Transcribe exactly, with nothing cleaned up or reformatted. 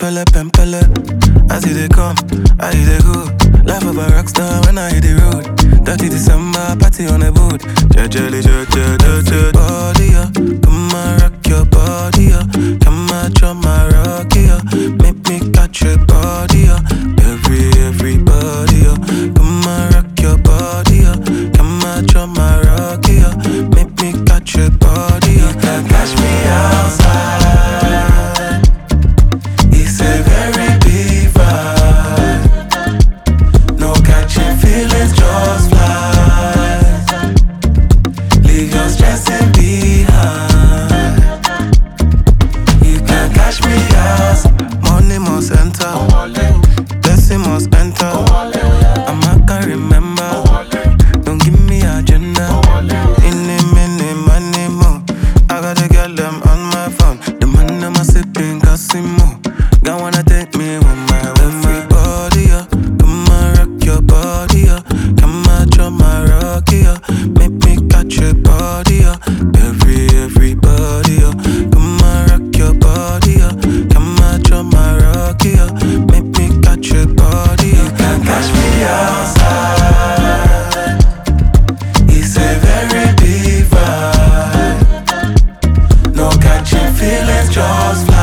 Pempele, pempele. I see they come, I see they go. Life of a rockstar when I hit the road. thirty December, party on the boat. Jejely, jejely, jejely. Body, yeah. Come and rock your body, yeah. Come and drop my rocky, yeah. Make me catch your body, yeah. Every, everybody, yeah. Come and rock your body, yeah. Come and drop my rocky, yeah. Make me catch your body, yeah. You can catch me outside. It's a very big vibe. No catching feelings, just fly. Leave your stressing behind. You can catch me outside. Money must enter, blessing must enter. I'ma can remember. Don't give me agenda. In a minute, money more. I gotta get them on my phone. The man I'm a sipping Casimo. God wanna take me with my with my body, yeah. Come and rock your body, yeah. Come and drop my rocky, yeah. Make me catch your body, yeah. Every, everybody, yeah. Come and rock your body, yeah. Come and drop my rocky, yeah. Make me catch your body, yeah. You can catch me outside. It's a very big vibe. No catching feelings, just fly.